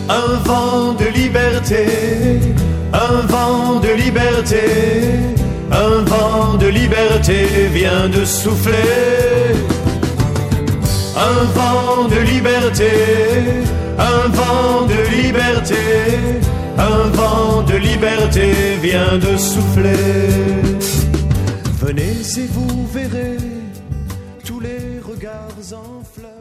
Un vent de liberté, un vent de liberté, un vent de liberté vient de souffler. Un vent de liberté, un vent de liberté, un vent de liberté vient de souffler. Venez et vous verrez tous les regards en fleurs.